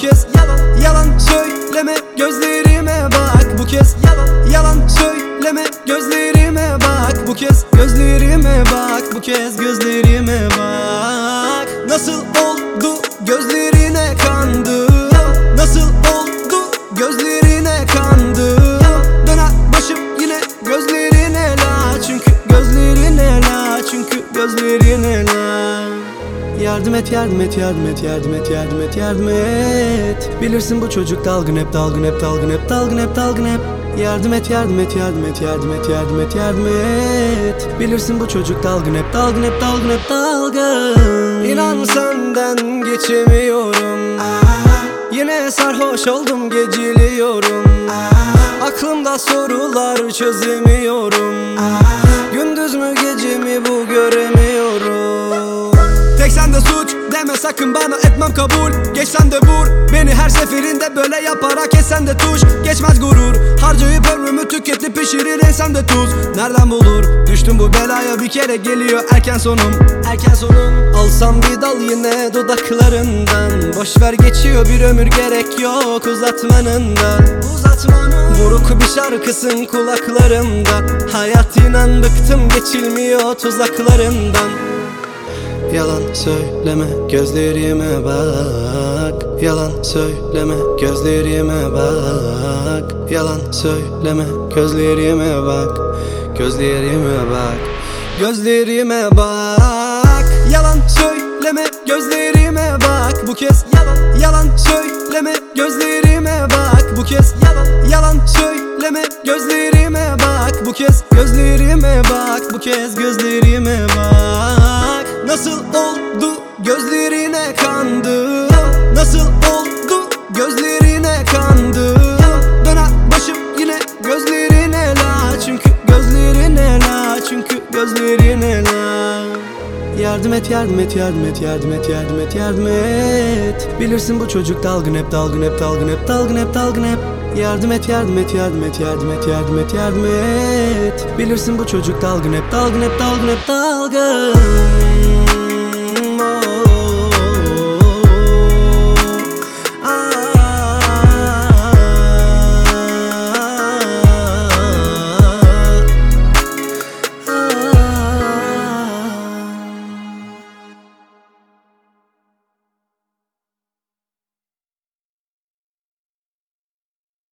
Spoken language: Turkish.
kez yalan, yalan söyleme, gözlerime bak. Bu kez yalan, yalan söyleme, gözlerime bak. Bu kez gözlerime bak, bu kez gözlerime bak. Nasıl oldu gözlerine kandım, nasıl oldu gözlerine kandım. Döner başım yine gözlerine la, çünkü gözlerine la, çünkü gözlerine la. Yardım et, yardım et, yardım et, yardım et, yardım et, yardım et. Bilirsin bu çocuk dalgın hep, dalgın hep, dalgın hep, dalgın hep, dalgın hep. Yardım et, yardım et, yardım et, yardım et, yardım et, yardım et. Bilirsin bu çocuk dalgın hep, dalgın hep, dalgın hep, dalgın. İnan senden geçemiyorum, yine sarhoş oldum geceliyorum. Aklımda sorular çözemiyorum. Gündüz mü gece mi bu göremiyorum. Tek sende suç deme sakın bana, etmem kabul. Geçsen de vur beni her seferinde, böyle yaparak etsen de tuş. Geçmez gurur, harcayıp ömrümü tüketip pişirir insan de tuz. Nereden bulur, düştüm bu belaya bir kere, geliyor erken sonum, erken sonum. Alsam bir dal yine dudaklarından, boşver geçiyor bir ömür, gerek yok uzatmanın da, uzatmanın. Buruk bir şarkısın kulaklarımda, hayat inan bıktım geçilmiyor tuzaklarından. Yalan söyleme, gözlerime bak. Yalan söyleme, gözlerime bak. Yalan söyleme, gözlerime bak. Gözlerime bak, gözlerime bak. Yalan söyleme, gözlerime bak. Bu kez yalan, yalan söyleme, gözlerime bak. Bu kez yalan, yalan söyleme, gözlerime bak. Bu kez gözlerime bak, bu kez gözlerime bak. Nasıl oldu gözlerine kandım, nasıl oldu gözlerine kandım. Döner başım yine gözlerine la, çünkü gözlerine la, çünkü gözlerine la. Yardım et, yardım et, yardım et, yardım et, yardım et, yardım et. Bilirsin bu çocuk dalgın hep, dalgın hep, dalgın hep, dalgın hep, dalgın hep. Yardım et, yardım et, yardım et, yardım et, yardım et, yardım et. Bilirsin bu çocuk dalgın hep, dalgın hep, dalgın hep, dalgın.